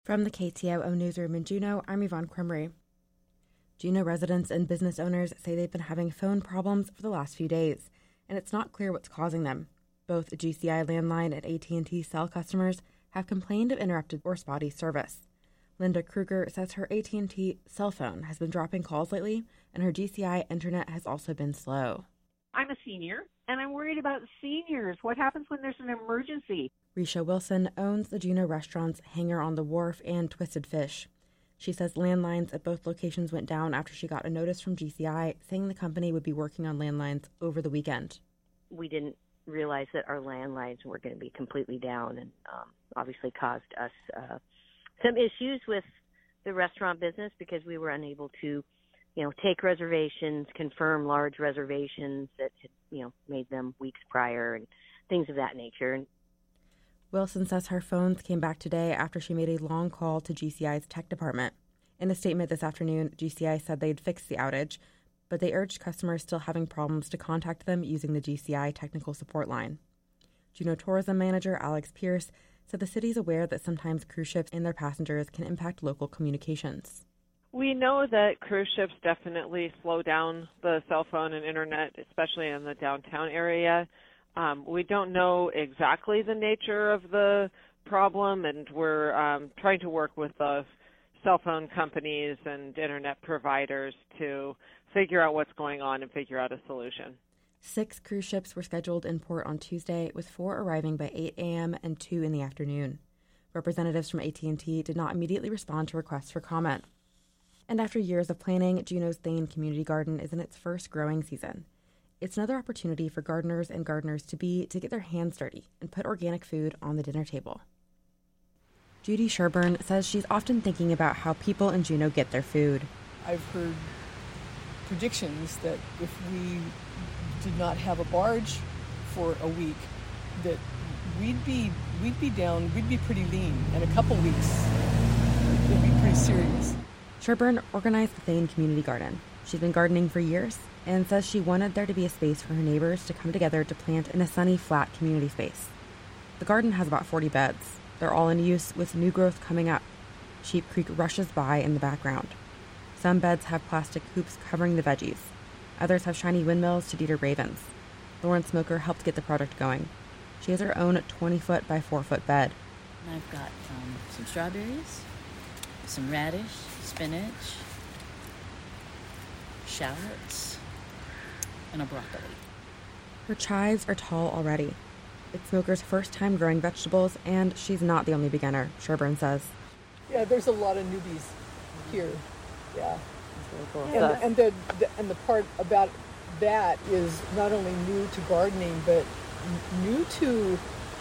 From the KTOO newsroom in Juneau, I'm Yvonne Crumry. Juneau residents and business owners say they've been having phone problems for the last few days, and it's not clear what's causing them. Both GCI landline and AT&T cell customers have complained of interrupted or spotty service. Linda Kruger says her AT&T cell phone has been dropping calls lately, and her GCI internet has also been slow. I'm a senior, and I'm worried about seniors. What happens when there's an emergency? Risha Wilson owns the Juneau restaurants Hanger on the Wharf and Twisted Fish. She says landlines at both locations went down after she got a notice from GCI saying the company would be working on landlines over the weekend. We didn't realize that our landlines were going to be completely down, and obviously caused us some issues with the restaurant business because we were unable to take reservations, confirm large reservations that had, made them weeks prior and things of that nature. Wilson says her phones came back today after she made a long call to GCI's tech department. In a statement this afternoon, GCI said they'd fixed the outage, but they urged customers still having problems to contact them using the GCI technical support line. Juneau Tourism Manager Alex Pierce said the city's aware that sometimes cruise ships and their passengers can impact local communications. We know that cruise ships definitely slow down the cell phone and internet, especially in the downtown area. We don't know exactly the nature of the problem, and we're trying to work with the cell phone companies and internet providers to figure out what's going on and figure out a solution. 6 cruise ships were scheduled in port on Tuesday, with 4 arriving by 8 a.m. and 2 in the afternoon. Representatives from AT&T did not immediately respond to requests for comment. And after years of planning, Juneau's Thane Community Garden is in its first growing season. It's another opportunity for gardeners and gardeners to get their hands dirty and put organic food on the dinner table. Judy Sherburne says she's often thinking about how people in Juneau get their food. I've heard predictions that if we did not have a barge for a week, that we'd be pretty lean. In a couple weeks, it'd be pretty serious. Sherburne organized the Thane Community Garden. She's been gardening for years and says she wanted there to be a space for her neighbors to come together to plant in a sunny, flat community space. The garden has about 40 beds. They're all in use with new growth coming up. Sheep Creek rushes by in the background. Some beds have plastic hoops covering the veggies. Others have shiny windmills to deter ravens. Lauren Smoker helped get the project going. She has her own 20-foot by 4-foot bed. I've got some strawberries, some radish, spinach, shallots, and a broccoli. Her chives are tall already. It's Smoker's first time growing vegetables, and she's not the only beginner, Sherburne says. Yeah, there's a lot of newbies here. Yeah. That's really cool. And the part about that is not only new to gardening, but new to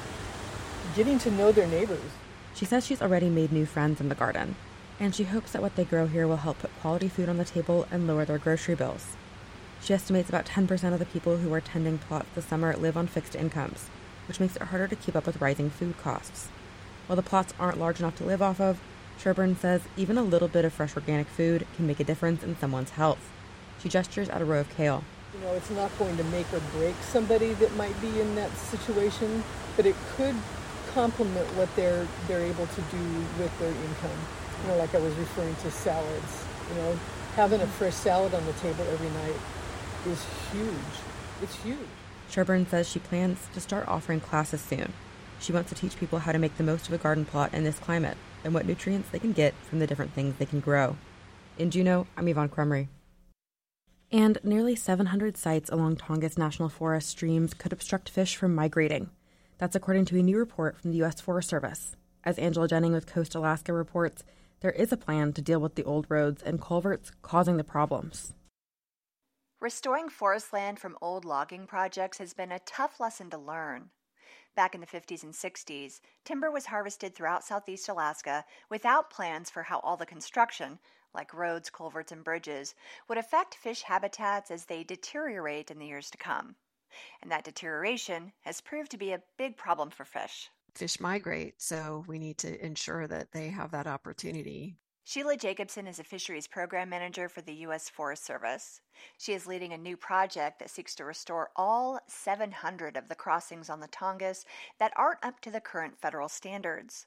getting to know their neighbors. She says she's already made new friends in the garden, and she hopes that what they grow here will help put quality food on the table and lower their grocery bills. She estimates about 10% of the people who are tending plots this summer live on fixed incomes, which makes it harder to keep up with rising food costs. While the plots aren't large enough to live off of, Sherburne says even a little bit of fresh organic food can make a difference in someone's health. She gestures at a row of kale. It's not going to make or break somebody that might be in that situation, but it could complement what they're able to do with their income. Like I was referring to salads. Having a fresh salad on the table every night is huge. It's huge. Sherburne says she plans to start offering classes soon. She wants to teach people how to make the most of a garden plot in this climate and what nutrients they can get from the different things they can grow. In Juneau, I'm Yvonne Crumry. And nearly 700 sites along Tongass National Forest streams could obstruct fish from migrating. That's according to a new report from the U.S. Forest Service. As Angela Jennings with Coast Alaska reports, there is a plan to deal with the old roads and culverts causing the problems. Restoring forest land from old logging projects has been a tough lesson to learn. Back in the 50s and 60s, timber was harvested throughout southeast Alaska without plans for how all the construction, like roads, culverts, and bridges, would affect fish habitats as they deteriorate in the years to come. And that deterioration has proved to be a big problem for fish. Fish migrate, so we need to ensure that they have that opportunity. Sheila Jacobson is a fisheries program manager for the U.S. Forest Service. She is leading a new project that seeks to restore all 700 of the crossings on the Tongass that aren't up to the current federal standards.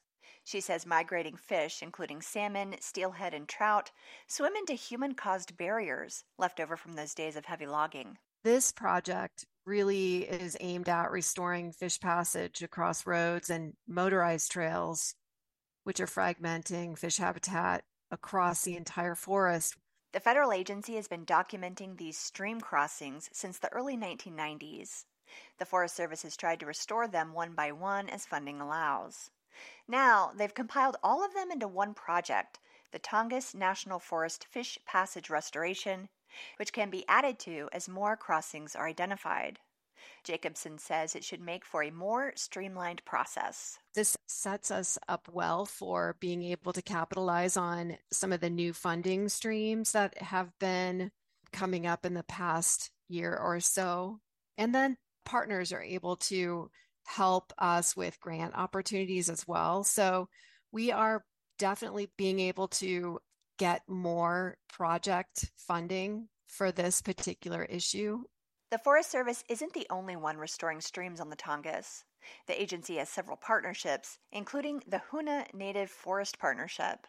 She says migrating fish, including salmon, steelhead, and trout, swim into human-caused barriers left over from those days of heavy logging. This project really is aimed at restoring fish passage across roads and motorized trails, which are fragmenting fish habitat across the entire forest. The federal agency has been documenting these stream crossings since the early 1990s. The Forest Service has tried to restore them one by one as funding allows. Now, they've compiled all of them into one project, the Tongass National Forest Fish Passage Restoration, which can be added to as more crossings are identified. Jacobson says it should make for a more streamlined process. This sets us up well for being able to capitalize on some of the new funding streams that have been coming up in the past year or so. And then partners are able to help us with grant opportunities as well. So we are definitely being able to get more project funding for this particular issue. The Forest Service isn't the only one restoring streams on the Tongass. The agency has several partnerships, including the Hoonah Native Forest Partnership.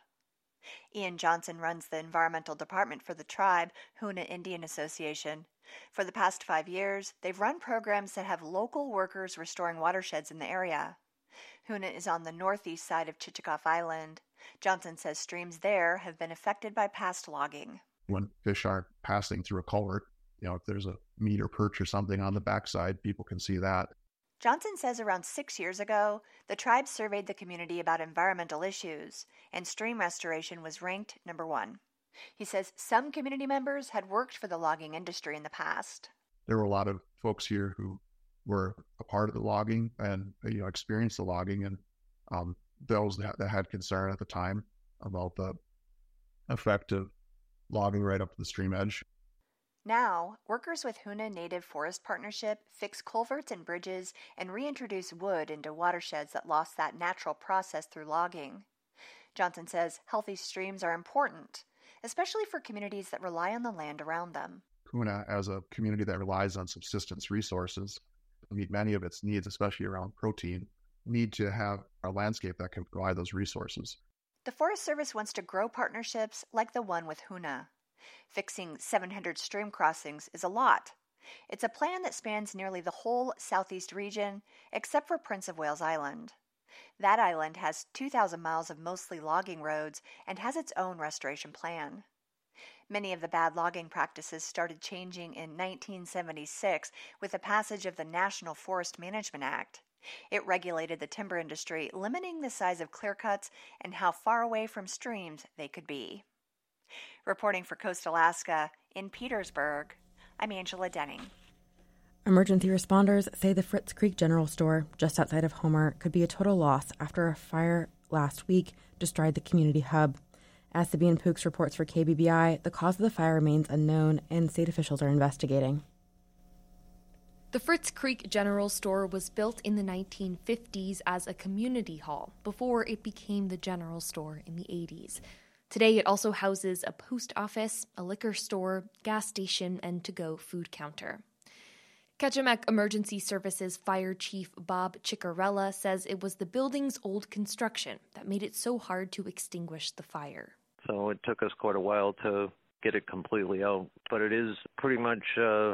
Ian Johnson runs the environmental department for the tribe, Hoonah Indian Association. For the past 5 years, they've run programs that have local workers restoring watersheds in the area. Hoonah is on the northeast side of Chichagof Island. Johnson says streams there have been affected by past logging. When fish aren't passing through a culvert, if there's a meat or perch or something on the backside, people can see that. Johnson says around 6 years ago, the tribe surveyed the community about environmental issues, and stream restoration was ranked number 1. He says some community members had worked for the logging industry in the past. There were a lot of folks here who were a part of the logging and experienced the logging, and those that had concern at the time about the effect of logging right up to the stream edge. Now, workers with Hoonah Native Forest Partnership fix culverts and bridges and reintroduce wood into watersheds that lost that natural process through logging. Johnson says healthy streams are important, especially for communities that rely on the land around them. Hoonah, as a community that relies on subsistence resources to meet many of its needs, especially around protein, need to have a landscape that can provide those resources. The Forest Service wants to grow partnerships like the one with Hoonah. Fixing 700 stream crossings is a lot. It's a plan that spans nearly the whole southeast region, except for Prince of Wales Island. That island has 2,000 miles of mostly logging roads and has its own restoration plan. Many of the bad logging practices started changing in 1976 with the passage of the National Forest Management Act. It regulated the timber industry, limiting the size of clear cuts and how far away from streams they could be. Reporting for Coast Alaska, in Petersburg, I'm Angela Denning. Emergency responders say the Fritz Creek General Store, just outside of Homer, could be a total loss after a fire last week destroyed the community hub. As Sabine Pooks reports for KBBI, the cause of the fire remains unknown and state officials are investigating. The Fritz Creek General Store was built in the 1950s as a community hall before it became the General Store in the 80s. Today, it also houses a post office, a liquor store, gas station, and to-go food counter. Ketchimek Emergency Services Fire Chief Bob Ciccarella says it was the building's old construction that made it so hard to extinguish the fire. So it took us quite a while to get it completely out, but it is pretty much,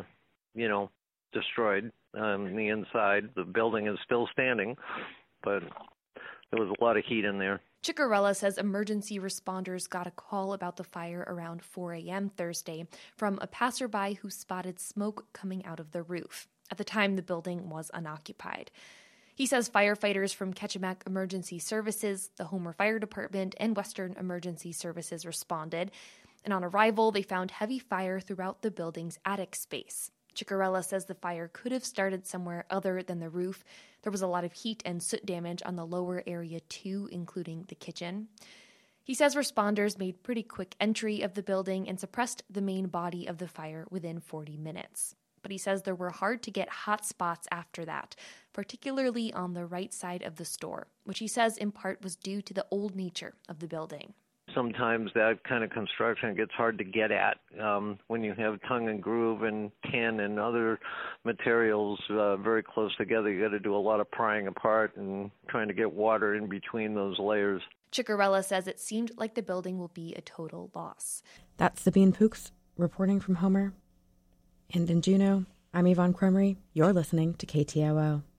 destroyed on the inside. The building is still standing, but there was a lot of heat in there. Ciccarella says emergency responders got a call about the fire around 4 a.m. Thursday from a passerby who spotted smoke coming out of the roof. At the time, the building was unoccupied. He says firefighters from Ketchimek Emergency Services, the Homer Fire Department, and Western Emergency Services responded, and on arrival, they found heavy fire throughout the building's attic space. Ciccarella says the fire could have started somewhere other than the roof. There was a lot of heat and soot damage on the lower area too, including the kitchen. He says responders made pretty quick entry of the building and suppressed the main body of the fire within 40 minutes. But he says there were hard-to-get hot spots after that, particularly on the right side of the store, which he says in part was due to the old nature of the building. Sometimes that kind of construction gets hard to get at when you have tongue and groove and tin and other materials very close together. You got to do a lot of prying apart and trying to get water in between those layers. Ciccarella says it seemed like the building will be a total loss. That's Sabine Fuchs reporting from Homer. And in Juneau, I'm Yvonne Cremery. You're listening to KTOO.